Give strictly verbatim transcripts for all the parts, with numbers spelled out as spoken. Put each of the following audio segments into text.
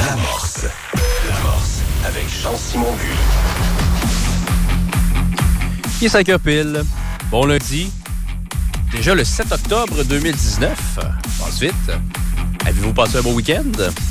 L'amorce. L'amorce avec Jean-Simon Buis. Il est cinq heures pile. Bon lundi. Déjà le sept octobre deux mille dix-neuf. Passe vite. Avez-vous passé un beau week-end?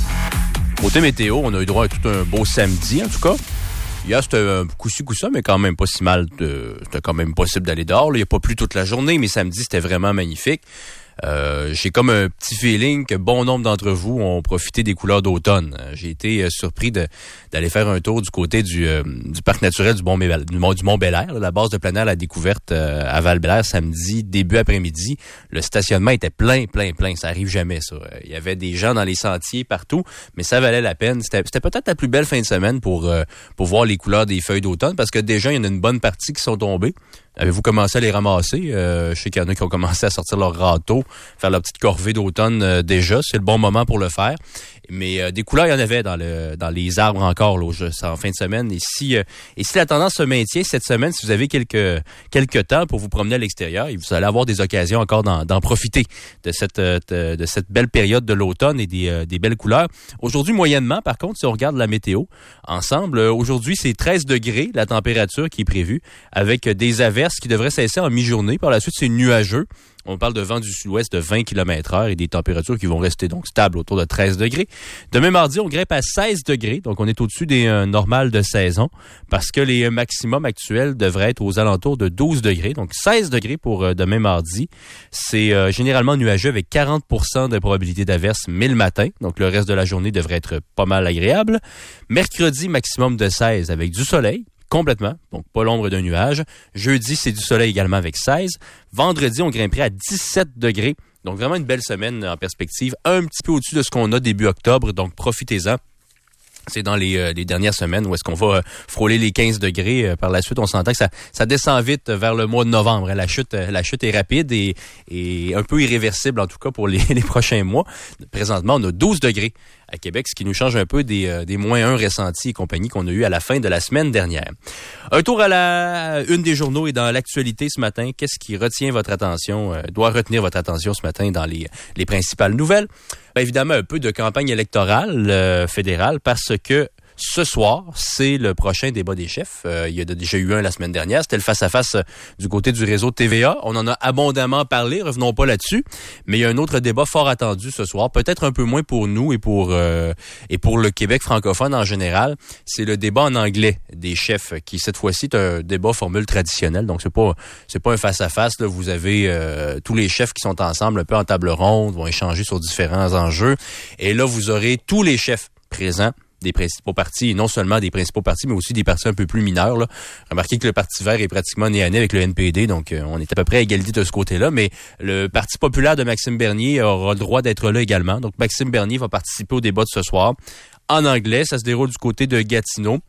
Côté météo, on a eu droit à tout un beau samedi, en tout cas. Hier, c'était un coup-ci, coup-ça, mais quand même pas si mal. De... C'était quand même possible d'aller dehors. Il n'y a pas plu toute la journée, mais samedi, c'était vraiment magnifique. Euh, j'ai comme un petit feeling que bon nombre d'entre vous ont profité des couleurs d'automne. J'ai été euh, surpris de, d'aller faire un tour du côté du, euh, du parc naturel du, bon, du, Mont, du Mont-Bel-Air, là, la base de plein air, la découverte euh, à Val-Bélair samedi, début après-midi. Le stationnement était plein, plein, plein. Ça arrive jamais, ça. Il y avait des gens dans les sentiers partout, mais ça valait la peine. C'était, c'était peut-être la plus belle fin de semaine pour, euh, pour voir les couleurs des feuilles d'automne, parce que déjà, il y en a une bonne partie qui sont tombées. Avez-vous commencé à les ramasser? Euh, je sais qu'il y en a qui ont commencé à sortir leur râteau, faire leur petite corvée d'automne euh, déjà. C'est le bon moment pour le faire. Mais euh, des couleurs, il y en avait dans le dans les arbres encore là, en fin de semaine. Et si, euh, et si la tendance se maintient cette semaine, si vous avez quelques quelques temps pour vous promener à l'extérieur, vous allez avoir des occasions encore d'en, d'en profiter de cette euh, de, de cette belle période de l'automne et des, euh, des belles couleurs. Aujourd'hui, moyennement, par contre, si on regarde la météo ensemble, euh, aujourd'hui, c'est treize degrés la température qui est prévue, avec des averses qui devraient cesser en mi-journée. Par la suite, c'est nuageux. On parle de vent du sud-ouest de vingt kilomètres heure et des températures qui vont rester donc stables autour de treize degrés. Demain mardi, on grimpe à seize degrés, donc on est au-dessus des euh, normales de saison, parce que les maximums actuels devraient être aux alentours de douze degrés. Donc seize degrés pour euh, demain mardi. C'est euh, généralement nuageux avec quarante pour cent de probabilité d'averse, mais le matin. Donc le reste de la journée devrait être pas mal agréable. Mercredi, maximum de seize avec du soleil. Complètement, donc pas l'ombre d'un nuage. Jeudi, c'est du soleil également avec seize. Vendredi, on grimperait à dix-sept degrés. Donc vraiment une belle semaine en perspective, un petit peu au-dessus de ce qu'on a début octobre, donc profitez-en. C'est dans les, euh, les dernières semaines où est-ce qu'on va euh, frôler les quinze degrés. Euh, par la suite, on s'entend que ça, ça descend vite vers le mois de novembre. La chute, euh, la chute est rapide et, et un peu irréversible, en tout cas pour les, les prochains mois. Présentement, on a douze degrés à Québec, ce qui nous change un peu des, euh, des moins un ressentis et compagnie qu'on a eu à la fin de la semaine dernière. Un tour à la une des journaux et dans l'actualité ce matin. Qu'est-ce qui retient votre attention, euh, doit retenir votre attention ce matin dans les, les principales nouvelles? Bien, évidemment, un peu de campagne électorale euh, fédérale parce que ce soir, c'est le prochain débat des chefs. Euh, il y a déjà eu un la semaine dernière. C'était le face-à-face du côté du réseau T V A. On en a abondamment parlé. Revenons pas là-dessus. Mais il y a un autre débat fort attendu ce soir. Peut-être un peu moins pour nous et pour euh, et pour le Québec francophone en général. C'est le débat en anglais des chefs qui, cette fois-ci, est un débat formule traditionnelle. Donc, c'est pas c'est pas un face-à-face. Là. Vous avez euh, tous les chefs qui sont ensemble, un peu en table ronde, vont échanger sur différents enjeux. Et là, vous aurez tous les chefs présents des principaux partis, et non seulement des principaux partis, mais aussi des partis un peu plus mineurs. Là. Remarquez que le Parti vert est pratiquement nez à nez avec le N P D, donc euh, on est à peu près à égalité de ce côté-là, mais le Parti populaire de Maxime Bernier aura le droit d'être là également. Donc Maxime Bernier va participer au débat de ce soir. En anglais, ça se déroule du côté de Gatineau.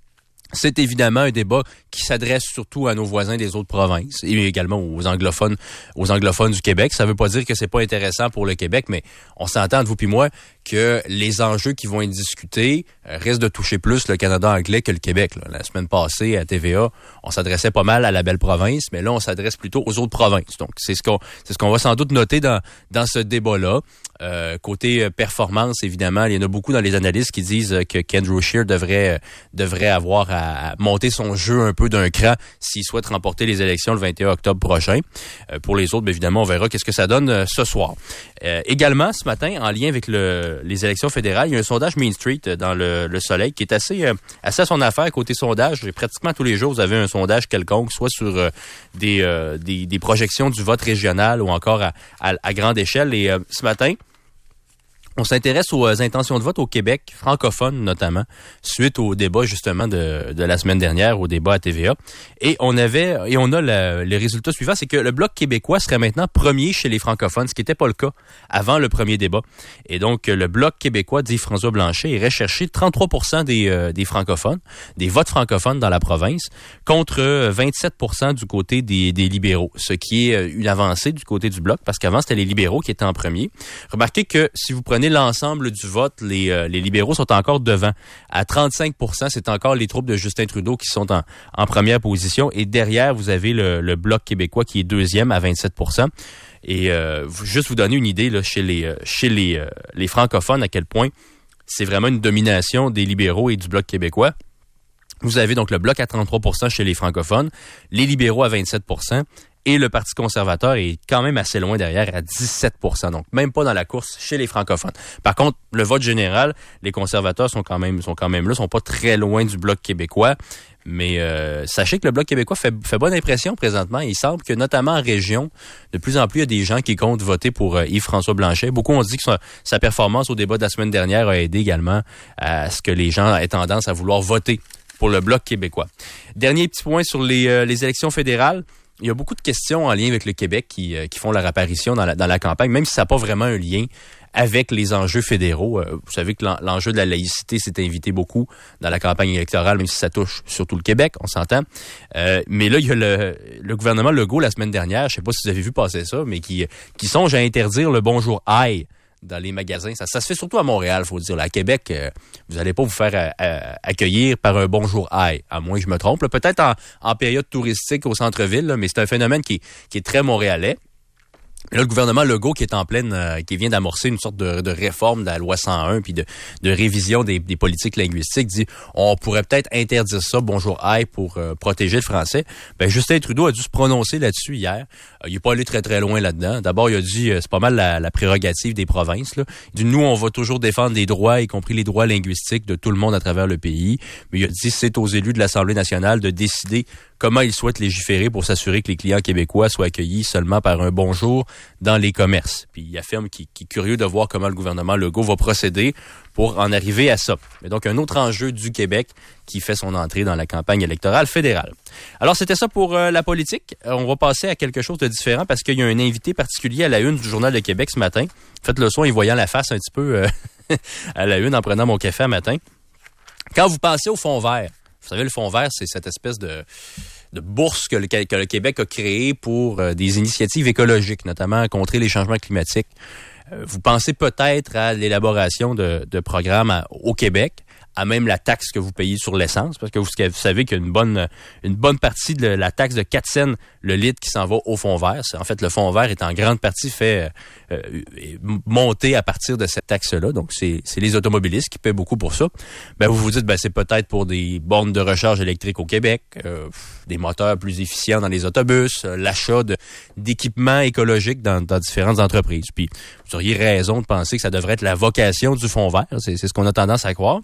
C'est évidemment un débat qui s'adresse surtout à nos voisins des autres provinces et également aux anglophones, aux anglophones du Québec. Ça veut pas dire que c'est pas intéressant pour le Québec, mais on s'entend entre vous puis moi que les enjeux qui vont être discutés euh, risquent de toucher plus le Canada anglais que le Québec. Là. La semaine passée, à T V A, on s'adressait pas mal à la belle province, mais là, on s'adresse plutôt aux autres provinces. Donc, c'est ce qu'on, c'est ce qu'on va sans doute noter dans, dans ce débat-là. Euh, côté euh, performance, évidemment, il y en a beaucoup dans les analystes qui disent euh, que Andrew Scheer devrait, euh, devrait avoir à, à monter son jeu un peu d'un cran s'il souhaite remporter les élections le vingt et un octobre prochain. Euh, pour les autres, bien évidemment, on verra qu'est-ce que ça donne euh, ce soir. Euh, également, ce matin, en lien avec le, les élections fédérales, il y a un sondage Main Street dans le, le Soleil qui est assez, euh, assez à son affaire côté sondage. Pratiquement tous les jours, vous avez un sondage quelconque, soit sur euh, des, euh, des, des projections du vote régional ou encore à, à, à grande échelle. Et euh, ce matin, on s'intéresse aux intentions de vote au Québec, francophone notamment, suite au débat justement de, de la semaine dernière, au débat à T V A. Et on avait et on a le, le résultat suivant, c'est que le Bloc québécois serait maintenant premier chez les francophones, ce qui n'était pas le cas avant le premier débat. Et donc, le Bloc québécois, dit François Blanchet, irait chercher trente-trois pour cent des, euh, des francophones, des votes francophones dans la province, contre vingt-sept pour cent du côté des, des libéraux, ce qui est une avancée du côté du Bloc, parce qu'avant, c'était les libéraux qui étaient en premier. Remarquez que si vous prenez l'ensemble du vote, les, euh, les libéraux sont encore devant. À trente-cinq pour cent, c'est encore les troupes de Justin Trudeau qui sont en, en première position. Et derrière, vous avez le, le Bloc québécois qui est deuxième à vingt-sept pour cent. Et euh, juste vous donner une idée là, chez les, chez les, euh, les francophones, à quel point c'est vraiment une domination des libéraux et du Bloc québécois. Vous avez donc le Bloc à trente-trois pour cent chez les francophones, les libéraux à vingt-sept pour cent et le Parti conservateur est quand même assez loin derrière à dix-sept pour cent. Donc, même pas dans la course chez les francophones. Par contre, le vote général, les conservateurs sont quand même, sont quand même là, sont pas très loin du Bloc québécois. Mais euh, sachez que le Bloc québécois fait, fait bonne impression présentement. Il semble que, notamment en région, de plus en plus, il y a des gens qui comptent voter pour euh, Yves-François Blanchet. Beaucoup ont dit que sa, sa performance au débat de la semaine dernière a aidé également à ce que les gens aient tendance à vouloir voter pour le Bloc québécois. Dernier petit point sur les, euh, les élections fédérales. Il y a beaucoup de questions en lien avec le Québec qui, euh, qui font leur apparition dans la, dans la campagne, même si ça n'a pas vraiment un lien avec les enjeux fédéraux. Euh, vous savez que l'en, l'enjeu de la laïcité s'est invité beaucoup dans la campagne électorale, même si ça touche surtout le Québec, on s'entend. Euh, mais là, il y a le, le gouvernement Legault la semaine dernière, je ne sais pas si vous avez vu passer ça, mais qui, qui songe à interdire le bonjour aïe dans les magasins. Ça, ça se fait surtout à Montréal, faut dire. Là, à Québec, euh, vous n'allez pas vous faire euh, euh, accueillir par un bonjour aïe, à moins que je me trompe. Là, peut-être en, en période touristique au centre-ville, là, mais c'est un phénomène qui, qui est très montréalais. Et là, le gouvernement Legault qui est en pleine, euh, qui vient d'amorcer une sorte de, de réforme de la loi cent un puis de, de révision des, des politiques linguistiques, dit on pourrait peut-être interdire ça, bonjour aïe, pour euh, protéger le français. Ben Justin Trudeau a dû se prononcer là-dessus hier. Euh, il n'est pas allé très très loin là-dedans. D'abord, il a dit euh, c'est pas mal la, la prérogative des provinces. Là. Il dit nous, on va toujours défendre les droits, y compris les droits linguistiques de tout le monde à travers le pays. Mais il a dit c'est aux élus de l'Assemblée nationale de décider comment ils souhaitent légiférer pour s'assurer que les clients québécois soient accueillis seulement par un bonjour dans les commerces. Puis il affirme qu'il, qu'il est curieux de voir comment le gouvernement Legault va procéder pour en arriver à ça. Mais donc un autre enjeu du Québec qui fait son entrée dans la campagne électorale fédérale. Alors c'était ça pour euh, la politique. Euh, on va passer à quelque chose de différent parce qu'il y a un invité particulier à la une du Journal de Québec ce matin. Faites le soin, y voyant la face un petit peu euh, à la une en prenant mon café à matin. Quand vous pensez au fonds vert, vous savez, le fonds vert, c'est cette espèce de, de bourse que le, que le Québec a créée pour euh, des initiatives écologiques, notamment contrer les changements climatiques. Euh, vous pensez peut-être à l'élaboration de, de programmes à, au Québec, à même la taxe que vous payez sur l'essence, parce que vous, vous savez qu'il y a une bonne, une bonne partie de la taxe de quatre cents le litre qui s'en va au fonds vert. En fait, le fonds vert est en grande partie fait euh, monter à partir de cette taxe-là. Donc, c'est, c'est les automobilistes qui paient beaucoup pour ça. Ben, vous vous dites, ben, c'est peut-être pour des bornes de recharge électrique au Québec, euh, des moteurs plus efficients dans les autobus, euh, l'achat de, d'équipements écologiques dans, dans différentes entreprises. Puis, vous auriez raison de penser que ça devrait être la vocation du fonds vert. C'est, c'est ce qu'on a tendance à croire.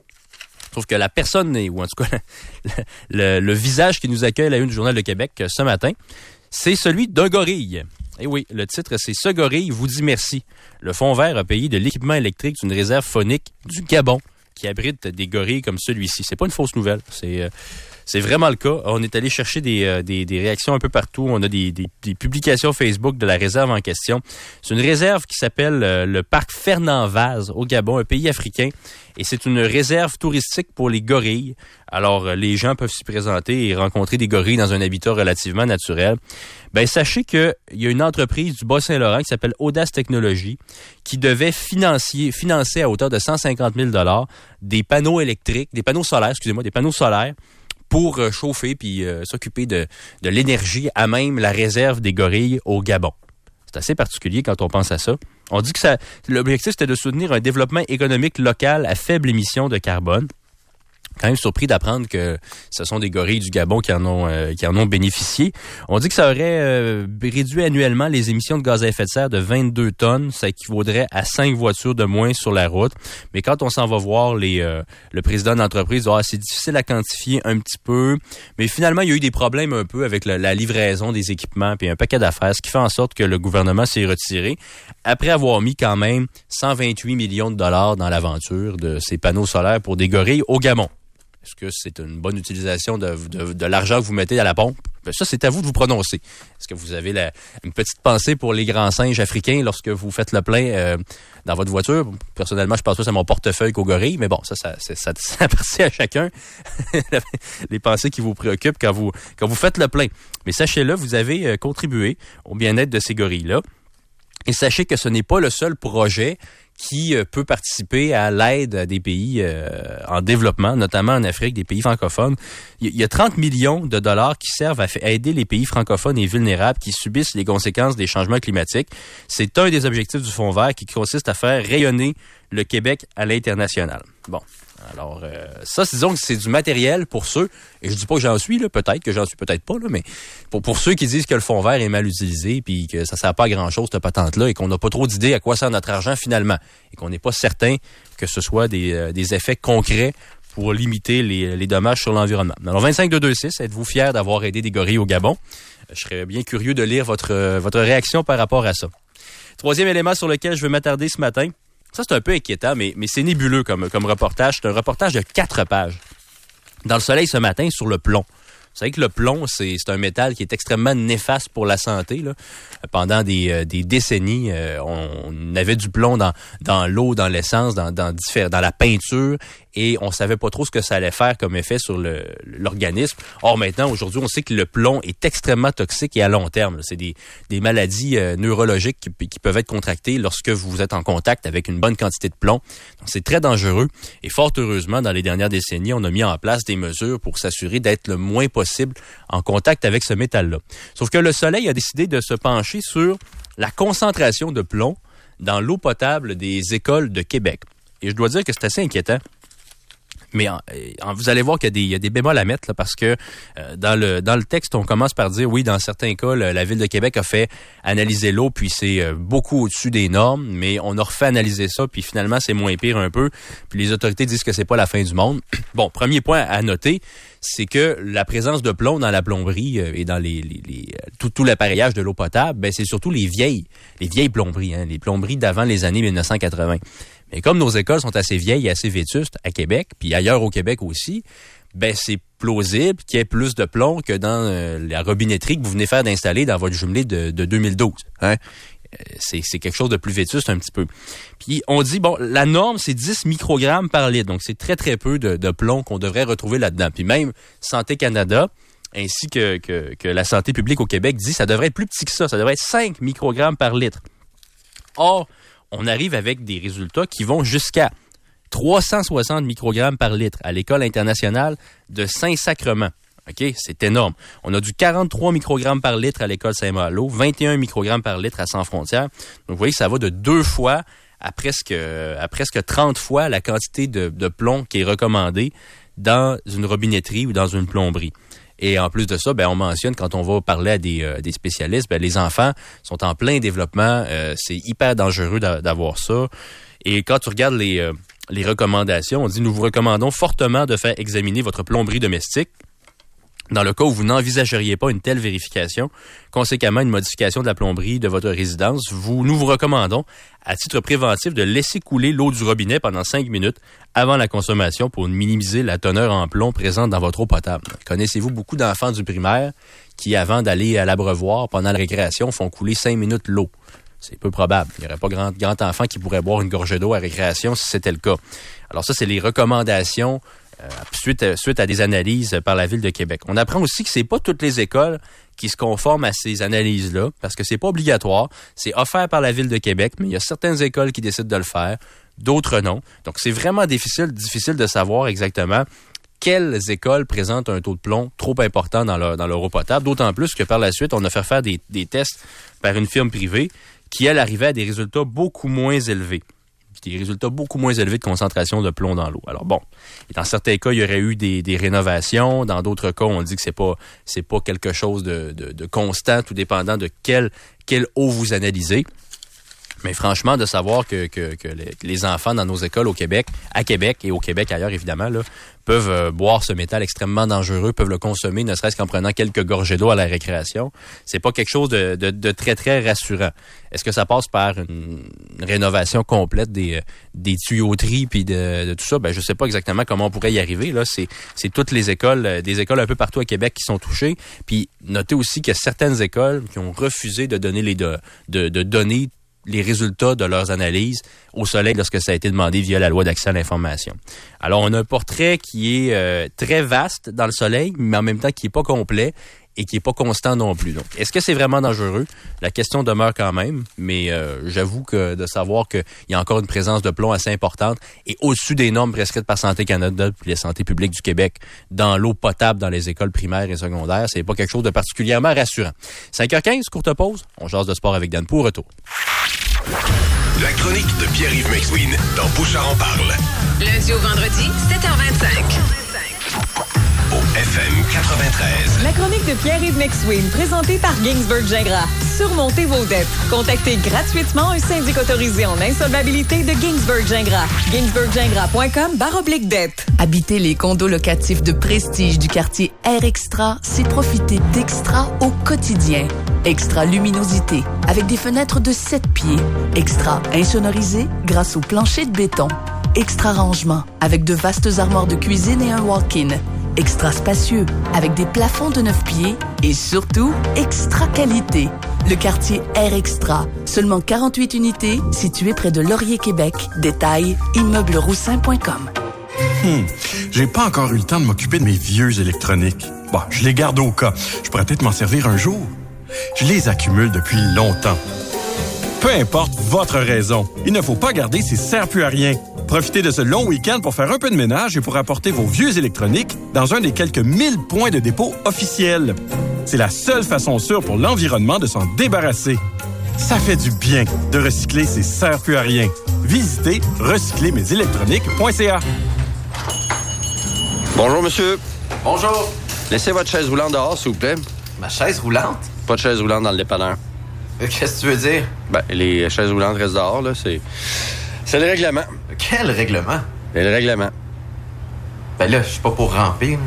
Sauf que la personne, ou en tout cas le, le, le visage qui nous accueille à la une du Journal de Québec ce matin, c'est celui d'un gorille. Et oui, le titre, c'est « Ce gorille vous dit merci ». Le Fonds vert a payé de l'équipement électrique d'une réserve faunique du Gabon qui abrite des gorilles comme celui-ci. C'est pas une fausse nouvelle, c'est... Euh, C'est vraiment le cas. On est allé chercher des, euh, des, des réactions un peu partout. On a des, des, des publications Facebook de la réserve en question. C'est une réserve qui s'appelle euh, le parc Fernand Vaz au Gabon, un pays africain. Et c'est une réserve touristique pour les gorilles. Alors, euh, les gens peuvent s'y présenter et rencontrer des gorilles dans un habitat relativement naturel. Ben, sachez qu'il y a une entreprise du Bas-Saint-Laurent qui s'appelle Audace Technologies qui devait financer, financer à hauteur de cent cinquante mille dollars des panneaux électriques, des panneaux solaires, excusez-moi, des panneaux solaires pour euh, chauffer puis euh, s'occuper de, de l'énergie à même la réserve des gorilles au Gabon. C'est assez particulier quand on pense à ça. On dit que ça, l'objectif, c'était de soutenir un développement économique local à faible émission de carbone. Quand même surpris d'apprendre que ce sont des gorilles du Gabon qui en ont euh, qui en ont bénéficié. On dit que ça aurait euh, réduit annuellement les émissions de gaz à effet de serre de vingt-deux tonnes. Ça équivaudrait à cinq voitures de moins sur la route. Mais quand on s'en va voir les euh, le président de l'entreprise, ah, c'est difficile à quantifier un petit peu. Mais finalement, il y a eu des problèmes un peu avec le, la livraison des équipements puis un paquet d'affaires, ce qui fait en sorte que le gouvernement s'est retiré après avoir mis quand même cent vingt-huit millions de dollars dans l'aventure de ces panneaux solaires pour des gorilles au Gabon. Est-ce que c'est une bonne utilisation de, de, de l'argent que vous mettez à la pompe? Ben ça, c'est à vous de vous prononcer. Est-ce que vous avez la, une petite pensée pour les grands singes africains lorsque vous faites le plein euh, dans votre voiture? Personnellement, je pense pas à mon portefeuille qu'au gorille, mais bon, ça, ça, ça, ça, ça appartient à chacun. Les pensées qui vous préoccupent quand vous, quand vous faites le plein. Mais sachez-le, vous avez euh, contribué au bien-être de ces gorilles-là. Et sachez que ce n'est pas le seul projet qui euh, peut participer à l'aide à des pays euh, en développement, notamment en Afrique, des pays francophones. Il y a trente millions de dollars qui servent à, à aider les pays francophones et vulnérables qui subissent les conséquences des changements climatiques. C'est un des objectifs du Fonds vert qui consiste à faire rayonner le Québec à l'international. Bon. Alors, euh, ça, disons que c'est du matériel pour ceux, et je dis pas que j'en suis, là, peut-être que j'en suis, peut-être pas, là, mais pour, pour ceux qui disent que le fonds vert est mal utilisé, puis que ça sert pas à grand-chose, cette patente-là, et qu'on n'a pas trop d'idées à quoi sert notre argent finalement, et qu'on n'est pas certain que ce soit des, euh, des effets concrets pour limiter les, les dommages sur l'environnement. Alors, vingt-cinq deux deux six, êtes-vous fiers d'avoir aidé des gorilles au Gabon? Je serais bien curieux de lire votre, euh, votre réaction par rapport à ça. Troisième élément sur lequel je veux m'attarder ce matin, ça, c'est un peu inquiétant, mais, mais c'est nébuleux comme, comme reportage. C'est un reportage de quatre pages. Dans le soleil ce matin, sur le plomb. Vous savez que le plomb, c'est, c'est un métal qui est extrêmement néfaste pour la santé, là. Pendant des, euh, des décennies, euh, on, on avait du plomb dans, dans l'eau, dans l'essence, dans, dans, diffé- dans la peinture, et on savait pas trop ce que ça allait faire comme effet sur le, l'organisme. Or, maintenant, aujourd'hui, on sait que le plomb est extrêmement toxique et à long terme. C'est des, des maladies euh, neurologiques qui, qui peuvent être contractées lorsque vous êtes en contact avec une bonne quantité de plomb. Donc, c'est très dangereux. Et fort heureusement, dans les dernières décennies, on a mis en place des mesures pour s'assurer d'être le moins possible en contact avec ce métal-là. Sauf que le Soleil a décidé de se pencher sur la concentration de plomb dans l'eau potable des écoles de Québec. Et je dois dire que c'est assez inquiétant. Mais en, en, vous allez voir qu'il y a des, il y a des bémols à mettre là, parce que euh, dans le dans le texte, on commence par dire oui, dans certains cas, le, la Ville de Québec a fait analyser l'eau, puis c'est euh, beaucoup au-dessus des normes, mais on a refait analyser ça, puis finalement, c'est moins pire un peu. Puis les autorités disent que c'est pas la fin du monde. Bon, premier point à noter, c'est que la présence de plomb dans la plomberie euh, et dans les, les, les tout, tout l'appareillage de l'eau potable, ben c'est surtout les vieilles, les vieilles plomberies, hein, les plomberies d'avant les années dix-neuf cent quatre-vingts. Mais comme nos écoles sont assez vieilles et assez vétustes à Québec, puis ailleurs au Québec aussi, ben c'est plausible qu'il y ait plus de plomb que dans euh, la robinetterie que vous venez faire d'installer dans votre jumelé de, de deux mille douze. Hein? C'est, c'est quelque chose de plus vétuste un petit peu. Puis on dit, bon, la norme, c'est dix microgrammes par litre. Donc, c'est très, très peu de, de plomb qu'on devrait retrouver là-dedans. Puis même Santé Canada, ainsi que, que, que la santé publique au Québec, dit que ça devrait être plus petit que ça. Ça devrait être cinq microgrammes par litre. Or, on arrive avec des résultats qui vont jusqu'à trois cent soixante microgrammes par litre à l'École internationale de Saint-Sacrement. OK? C'est énorme. On a du quarante-trois microgrammes par litre à l'École Saint-Malo, vingt et un microgrammes par litre à Sans-Frontières. Donc, vous voyez, ça va de deux fois à presque, à presque trente fois la quantité de, de plomb qui est recommandée dans une robinetterie ou dans une plomberie. Et en plus de ça, ben on mentionne quand on va parler à des, euh, des spécialistes, ben les enfants sont en plein développement. Euh, c'est hyper dangereux d'a, d'avoir ça. Et quand tu regardes les, euh, les recommandations, on dit « Nous vous recommandons fortement de faire examiner votre plomberie domestique dans le cas où vous n'envisageriez pas une telle vérification. Conséquemment, une modification de la plomberie de votre résidence, vous, nous vous recommandons, à titre préventif, de laisser couler l'eau du robinet pendant cinq minutes avant la consommation pour minimiser la teneur en plomb présente dans votre eau potable. » Connaissez-vous beaucoup d'enfants du primaire qui, avant d'aller à l'abreuvoir, pendant la récréation, font couler cinq minutes l'eau? C'est peu probable. Il n'y aurait pas grand, grand enfant qui pourrait boire une gorgée d'eau à récréation si c'était le cas. Alors ça, c'est les recommandations Euh, suite, à, suite à des analyses par la Ville de Québec. On apprend aussi que c'est pas toutes les écoles qui se conforment à ces analyses-là, parce que c'est pas obligatoire. C'est offert par la Ville de Québec, mais il y a certaines écoles qui décident de le faire, d'autres non. Donc, c'est vraiment difficile, difficile de savoir exactement quelles écoles présentent un taux de plomb trop important dans leur, dans leur eau potable, d'autant plus que par la suite, on a fait faire des, des tests par une firme privée qui, elle, arrivait à des résultats beaucoup moins élevés. Des résultats beaucoup moins élevés de concentration de plomb dans l'eau. Alors bon, et dans certains cas, il y aurait eu des, des rénovations. Dans d'autres cas, on dit que c'est pas c'est pas quelque chose de, de, de constant, tout dépendant de quelle, quelle eau vous analysez. Mais franchement, de savoir que, que, que les, les enfants dans nos écoles au Québec, à Québec et au Québec ailleurs évidemment, là, peuvent euh, boire ce métal extrêmement dangereux, peuvent le consommer, ne serait-ce qu'en prenant quelques gorgées d'eau à la récréation, c'est pas quelque chose de, de, de très, très rassurant. Est-ce que ça passe par une, une rénovation complète des, des tuyauteries puis de, de tout ça? Ben, je sais pas exactement comment on pourrait y arriver. Là, c'est, c'est toutes les écoles, des écoles un peu partout à Québec qui sont touchées. Puis notez aussi qu'il y a certaines écoles qui ont refusé de donner les de, de, de donner les résultats de leurs analyses au Soleil lorsque ça a été demandé via la loi d'accès à l'information. Alors, on a un portrait qui est euh, très vaste dans le Soleil, mais en même temps qui est pas complet et qui est pas constant non plus. Donc, est-ce que c'est vraiment dangereux? La question demeure quand même, mais euh, j'avoue que de savoir qu'il y a encore une présence de plomb assez importante et au-dessus des normes prescrites par Santé Canada puis la santé publique du Québec dans l'eau potable dans les écoles primaires et secondaires, c'est pas quelque chose de particulièrement rassurant. cinq heures quinze, courte pause. On jase de sport avec Dan pour retour. La chronique de Pierre-Yves McSween dans Bouchard en parle. Lundi au vendredi, sept heures vingt-cinq. Au F M quatre-vingt-treize. La chronique de Pierre-Yves McSween, présentée par Ginsberg Gingras. Surmontez vos dettes. Contactez gratuitement un syndic autorisé en insolvabilité de Ginsberg Gingras. ginsberg gingras point com barre oblique dette. Habiter les condos locatifs de prestige du quartier Air Extra, c'est profiter d'Extra au quotidien. Extra luminosité, avec des fenêtres de sept pieds. Extra insonorisé grâce au plancher de béton. Extra rangement, avec de vastes armoires de cuisine et un walk-in. Extra spacieux, avec des plafonds de neuf pieds. Et surtout, extra qualité. Le quartier Air Extra, seulement quarante-huit unités, situé près de Laurier, Québec. Détail, immeuble roussin point com. Hum, j'ai pas encore eu le temps de m'occuper de mes vieux électroniques. Bon, je les garde au cas. Je pourrais peut-être m'en servir un jour. Je les accumule depuis longtemps. Peu importe votre raison, il ne faut pas garder ces sert plus à rien. Profitez de ce long week-end pour faire un peu de ménage et pour apporter vos vieux électroniques dans un des quelques mille points de dépôt officiels. C'est la seule façon sûre pour l'environnement de s'en débarrasser. Ça fait du bien de recycler ces sert plus à rien. Visitez recycler mes électroniques point c a. Bonjour, monsieur. Bonjour. Laissez votre chaise roulante dehors, s'il vous plaît. Ma chaise roulante? Pas de chaise roulante dans le dépanneur. Euh, Qu'est-ce que tu veux dire? Ben, les chaises roulantes restent dehors, là. C'est, c'est le règlement. Quel règlement? C'est le règlement. Ben là, je suis pas pour ramper. Là.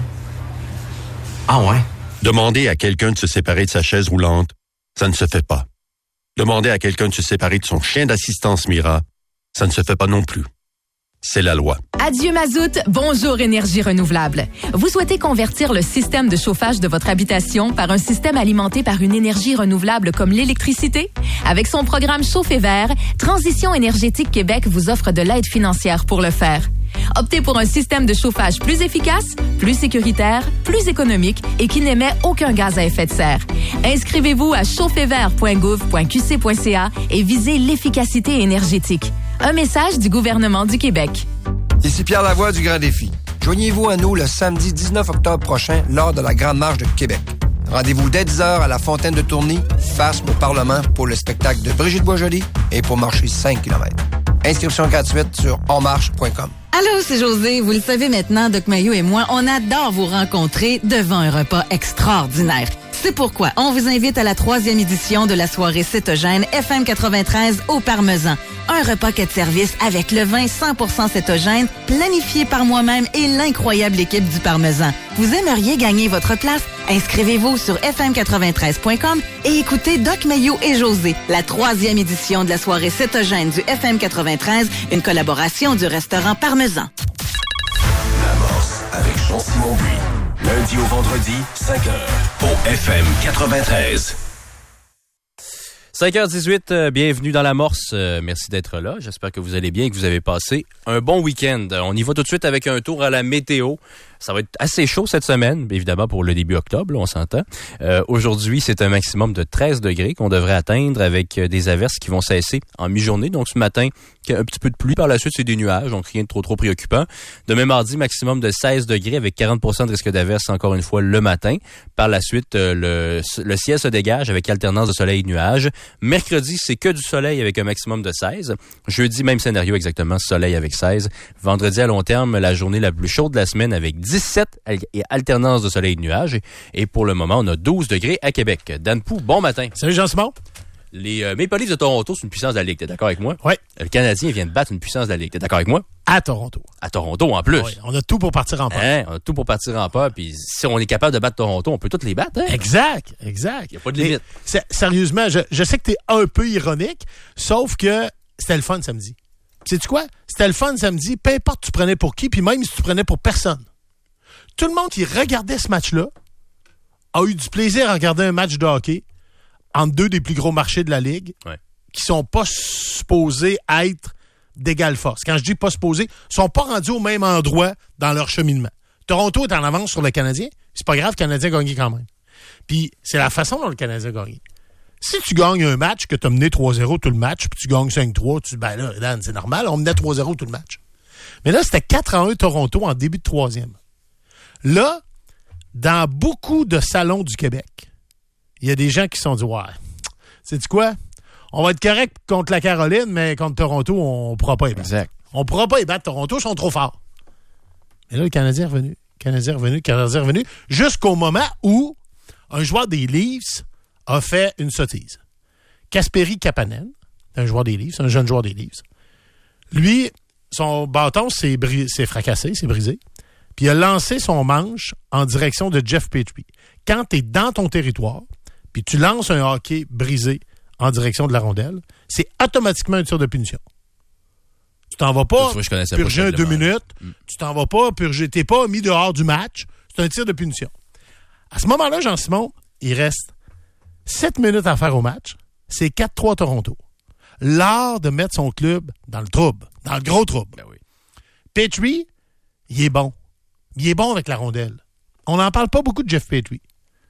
Ah ouais? Demander à quelqu'un de se séparer de sa chaise roulante, ça ne se fait pas. Demander à quelqu'un de se séparer de son chien d'assistance Mira, ça ne se fait pas non plus. C'est la loi. Adieu mazout, bonjour énergie renouvelable. Vous souhaitez convertir le système de chauffage de votre habitation par un système alimenté par une énergie renouvelable comme l'électricité? Avec son programme Chauffer Vert, Transition énergétique Québec vous offre de l'aide financière pour le faire. Optez pour un système de chauffage plus efficace, plus sécuritaire, plus économique et qui n'émet aucun gaz à effet de serre. Inscrivez-vous à chauffer vert point gouv point q c point c a et visez l'efficacité énergétique. Un message du gouvernement du Québec. Ici Pierre Lavoie du Grand Défi. Joignez-vous à nous le samedi dix-neuf octobre prochain lors de la Grande Marche de Québec. Rendez-vous dès dix heures à la Fontaine de Tourny, face au Parlement, pour le spectacle de Brigitte Boisjoli et pour marcher cinq kilomètres. Inscription gratuite sur onmarche point com. Allô, c'est José. Vous le savez maintenant, Doc Mayo et moi, on adore vous rencontrer devant un repas extraordinaire. C'est pourquoi on vous invite à la troisième édition de la soirée cétogène F M quatre-vingt-treize au Parmesan. Un repas quai de service avec le vin cent pour cent cétogène, planifié par moi-même et l'incroyable équipe du Parmesan. Vous aimeriez gagner votre place? Inscrivez-vous sur f m quatre-vingt-treize point com et écoutez Doc Mayo et José, la troisième édition de la soirée cétogène du F M quatre-vingt-treize, une collaboration du restaurant Parmesan. L'amorce avec Jean-Simon Buis. Lundi au vendredi, cinq heures, au F M quatre-vingt-treize. cinq heures dix-huit, euh, bienvenue dans l'amorce. Euh, merci d'être là. J'espère que vous allez bien et que vous avez passé un bon week-end. On y va tout de suite avec un tour à la météo. Ça va être assez chaud cette semaine, évidemment pour le début octobre, là, on s'entend. Euh, aujourd'hui, c'est un maximum de treize degrés qu'on devrait atteindre avec des averses qui vont cesser en mi-journée. Donc ce matin, un petit peu de pluie. Par la suite, c'est des nuages, donc rien de trop trop préoccupant. Demain mardi, maximum de seize degrés avec quarante pour cent de risque d'averse encore une fois le matin. Par la suite, euh, le, le ciel se dégage avec alternance de soleil et de nuages. Mercredi, c'est que du soleil avec un maximum de seize. Jeudi, même scénario exactement, soleil avec seize. Vendredi, à long terme, la journée la plus chaude de la semaine avec dix-sept et alternance de soleil et de nuages. Et pour le moment, on a douze degrés à Québec. Dan Pou, bon matin. Salut Jean-Simon. Les euh, Maple Leafs de Toronto, c'est une puissance de la Ligue. T'es d'accord avec moi? Oui. Le Canadien vient de battre une puissance de la Ligue. T'es d'accord avec moi? À Toronto. À Toronto, en plus. Oui, on a tout pour partir en peur. Hein? On a tout pour partir en peur. Puis si on est capable de battre Toronto, on peut tous les battre. Hein? Exact, exact. Il n'y a pas de limite. Mais, sérieusement, je, je sais que t'es un peu ironique, sauf que c'était le fun samedi. Sais-tu quoi? C'était le fun samedi, peu importe tu prenais pour qui, puis même si tu prenais pour personne. Tout le monde qui regardait ce match-là a eu du plaisir à regarder un match de hockey entre deux des plus gros marchés de la Ligue, ouais, qui sont pas supposés être d'égale force. Quand je dis pas supposés, ils sont pas rendus au même endroit dans leur cheminement. Toronto est en avance sur le Canadien. C'est pas grave, le Canadien a gagné quand même. Puis c'est la façon dont le Canadien a gagné. Si tu gagnes un match, que tu as mené trois zéro tout le match, puis tu gagnes cinq trois, tu dis, ben là, Dan, c'est normal, on menait trois zéro tout le match. Mais là, c'était quatre à un Toronto en début de troisième. Là, dans beaucoup de salons du Québec, il y a des gens qui se sont dit, ouais, sais-tu quoi? On va être correct contre la Caroline, mais contre Toronto, on ne pourra pas y battre. Exact. On ne pourra pas y battre. Toronto, ils sont trop forts. Mais là, le Canadien est revenu. Le Canadien est revenu. Le Canadien est revenu. Jusqu'au moment où un joueur des Leafs a fait une sottise. Kasperi Kapanen, un joueur des Leafs, un jeune joueur des Leafs. Lui, son bâton s'est, bris- s'est fracassé, s'est brisé. Puis il a lancé son manche en direction de Jeff Petrie. Quand tu es dans ton territoire, puis tu lances un hockey brisé en direction de la rondelle, c'est automatiquement un tir de punition. Tu t'en vas pas fois, purger pas un deux minutes, mm. tu t'en vas pas purger, t'es pas mis dehors du match, c'est un tir de punition. À ce moment-là, Jean-Simon, il reste sept minutes à faire au match, c'est quatre trois Toronto. L'art de mettre son club dans le trouble, dans le gros trouble. Ben oui. Petrie, il est bon. Il est bon avec la rondelle. On n'en parle pas beaucoup de Jeff Petrie.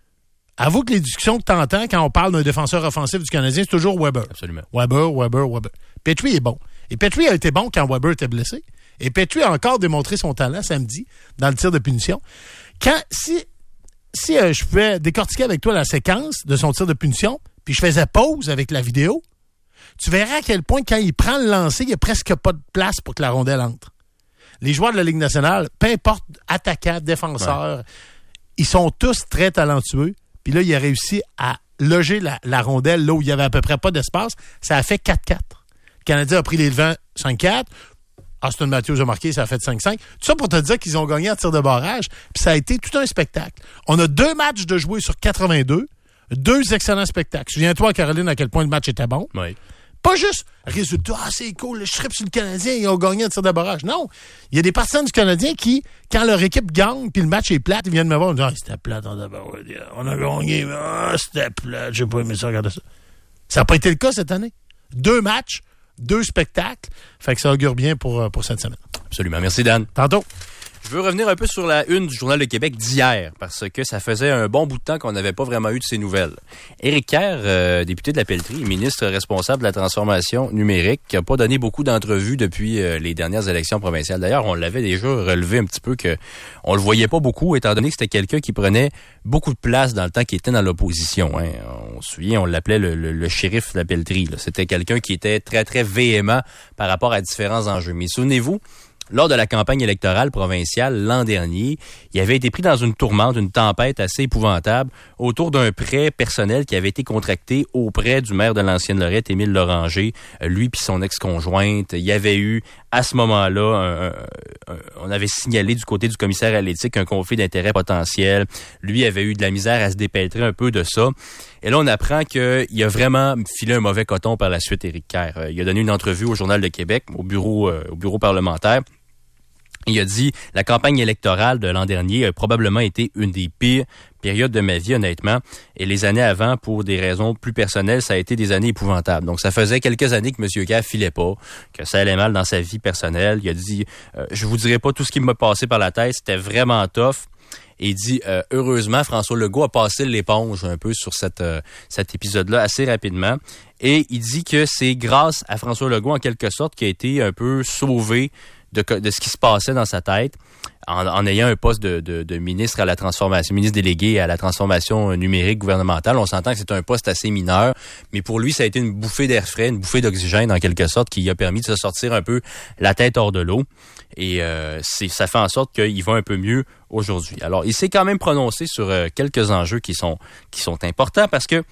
Avoue que les discussions que tu entends quand on parle d'un défenseur offensif du Canadien, c'est toujours Weber. Absolument. Weber, Weber, Weber. Petrie est bon. Et Petrie a été bon quand Weber était blessé. Et Petrie a encore démontré son talent samedi dans le tir de punition. Quand, si, si euh, je pouvais décortiquer avec toi la séquence de son tir de punition, puis je faisais pause avec la vidéo, tu verras à quel point quand il prend le lancer, il n'y a presque pas de place pour que la rondelle entre. Les joueurs de la Ligue nationale, peu importe attaquants, défenseurs, ouais. Ils sont tous très talentueux. Puis là, il a réussi à loger la, la rondelle là où il y avait à peu près pas d'espace. Ça a fait quatre quatre. Le Canadien a pris les devants cinq quatre. Auston Matthews a marqué, ça a fait cinq cinq. Tout ça pour te dire qu'ils ont gagné en tir de barrage. Puis ça a été tout un spectacle. On a deux matchs de jouer sur quatre-vingt-deux. Deux excellents spectacles. Souviens-toi, Caroline, à quel point le match était bon. Oui. Pas juste résultat, ah, c'est cool, je tripe sur le Canadien, ils ont gagné un tir de barrage. Non, il y a des partisans du Canadien qui, quand leur équipe gagne puis le match est plate, ils viennent me voir et me disent, ah, c'était plate, on a, on a gagné, mais ah, c'était plate, j'ai pas aimé ça, regardez ça. Ça n'a pas été le cas cette année. Deux matchs, deux spectacles, fait que ça augure bien pour, pour cette semaine. Absolument. Merci, Dan. Tantôt. Je veux revenir un peu sur la une du Journal de Québec d'hier, parce que ça faisait un bon bout de temps qu'on n'avait pas vraiment eu de ces nouvelles. Éric Kerr, euh, député de la Pelletrie, ministre responsable de la transformation numérique, qui n'a pas donné beaucoup d'entrevues depuis euh, les dernières élections provinciales. D'ailleurs, on l'avait déjà relevé un petit peu que on le voyait pas beaucoup, étant donné que c'était quelqu'un qui prenait beaucoup de place dans le temps qu'il était dans l'opposition. Hein. On se souvient, on l'appelait le, le, le shérif de la Pelletrie. Là. C'était quelqu'un qui était très, très véhément par rapport à différents enjeux. Mais souvenez-vous, lors de la campagne électorale provinciale l'an dernier, il avait été pris dans une tourmente, une tempête assez épouvantable autour d'un prêt personnel qui avait été contracté auprès du maire de l'Ancienne-Lorette, Émile Loranger, lui puis son ex-conjointe. Il y avait eu, à ce moment-là, un, un, un, on avait signalé du côté du commissaire à l'éthique un conflit d'intérêts potentiel. Lui avait eu de la misère à se dépêtrer un peu de ça. Et là, on apprend qu'il a vraiment filé un mauvais coton par la suite, Éric Kerr. Il a donné une entrevue au Journal de Québec, au bureau, euh, au bureau parlementaire. Il a dit « La campagne électorale de l'an dernier a probablement été une des pires périodes de ma vie, honnêtement. Et les années avant, pour des raisons plus personnelles, ça a été des années épouvantables. » Donc, ça faisait quelques années que M. Kerr filait pas, que ça allait mal dans sa vie personnelle. Il a dit euh, « Je vous dirai pas tout ce qui m'a passé par la tête, c'était vraiment tough. » Et il dit euh, « Heureusement, François Legault a passé l'éponge un peu sur cette, euh, cet épisode-là assez rapidement. » Et il dit que c'est grâce à François Legault, en quelque sorte, qu'il a été un peu sauvé De, de ce qui se passait dans sa tête en, en ayant un poste de, de, de ministre à la transformation, ministre délégué à la transformation numérique gouvernementale. On s'entend que c'est un poste assez mineur, mais pour lui, ça a été une bouffée d'air frais, une bouffée d'oxygène en quelque sorte qui lui a permis de se sortir un peu la tête hors de l'eau. Et euh, c'est, ça fait en sorte qu'il va un peu mieux aujourd'hui. Alors, il s'est quand même prononcé sur euh, quelques enjeux qui sont, qui sont importants parce que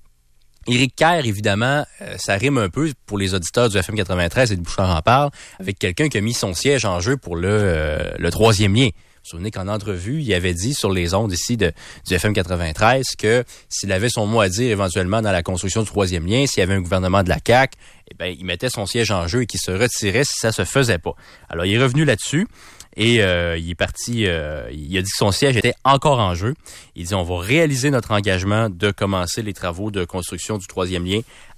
Éric Kerr, évidemment, euh, ça rime un peu pour les auditeurs du F M quatre-vingt-treize et de Bouchard en parle, avec quelqu'un qui a mis son siège en jeu pour le, euh, le troisième lien. Vous vous souvenez qu'en entrevue, il avait dit sur les ondes ici de, du F M quatre-vingt-treize que s'il avait son mot à dire éventuellement dans la construction du troisième lien, s'il y avait un gouvernement de la C A Q, eh ben, il mettait son siège en jeu et qu'il se retirait si ça se faisait pas. Alors, il est revenu là-dessus. Et euh, il est parti, euh, il a dit que son siège était encore en jeu. Il dit on va réaliser notre engagement de commencer les travaux de construction du troisième lien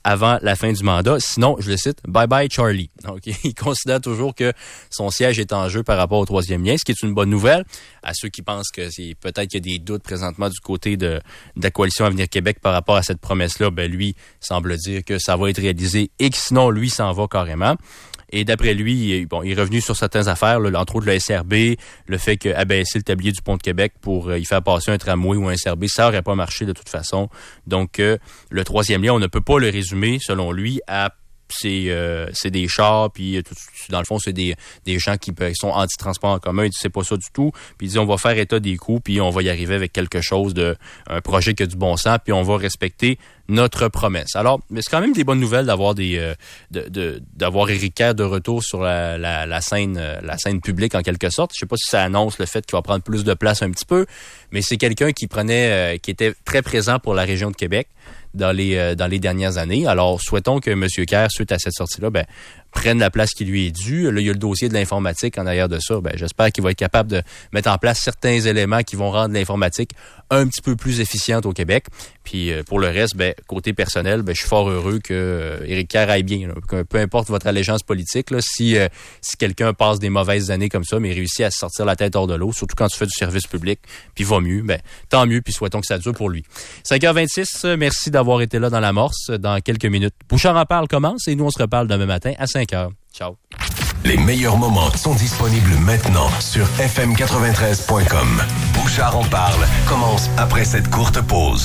avant la fin du mandat. Sinon, je le cite, bye bye Charlie. Donc, il considère toujours que son siège est en jeu par rapport au troisième lien, ce qui est une bonne nouvelle. À ceux qui pensent que c'est peut-être qu'il y a des doutes présentement du côté de, de la coalition Avenir Québec par rapport à cette promesse-là, ben lui semble dire que ça va être réalisé et que sinon, lui s'en va carrément. Et d'après lui, bon, il est revenu sur certaines affaires, là, entre autres le S R B, le fait qu'abaisser le tablier du pont de Québec pour euh, y faire passer un tramway ou un S R B, ça n'aurait pas marché de toute façon. Donc, euh, le troisième lien, on ne peut pas le résumer, selon lui, à c'est euh, c'est des chars, puis tout, dans le fond, c'est des, des gens qui, qui sont anti-transport en commun. Il dit c'est pas ça du tout. Puis il dit on va faire état des coûts, puis on va y arriver avec quelque chose de un projet qui a du bon sens, puis on va respecter notre promesse. Alors, mais c'est quand même des bonnes nouvelles d'avoir des euh, de, de d'avoir Éric Kerr de retour sur la, la, la scène euh, la scène publique en quelque sorte. Je sais pas si ça annonce le fait qu'il va prendre plus de place un petit peu, mais c'est quelqu'un qui prenait euh, qui était très présent pour la région de Québec dans les euh, dans les dernières années. Alors, souhaitons que M. Kerr, suite à cette sortie-là, ben prenne la place qui lui est due. Là, il y a le dossier de l'informatique en arrière de ça. Ben, j'espère qu'il va être capable de mettre en place certains éléments qui vont rendre l'informatique un petit peu plus efficiente au Québec. Puis euh, pour le reste, ben côté personnel, ben je suis fort heureux que euh, Éric Kerr aille bien. Là. Que, peu importe votre allégeance politique, là, si euh, si quelqu'un passe des mauvaises années comme ça, mais réussit à se sortir la tête hors de l'eau, surtout quand tu fais du service public, puis va mieux, ben tant mieux. Puis souhaitons que ça dure pour lui. cinq heures vingt-six. Merci d'avoir été là dans l'amorce. Dans quelques minutes, Bouchard en parle commence et nous on se reparle demain matin à cinq heures. Ciao. Les meilleurs moments sont disponibles maintenant sur f m quatre-vingt-treize point com. Bouchard en parle commence après cette courte pause.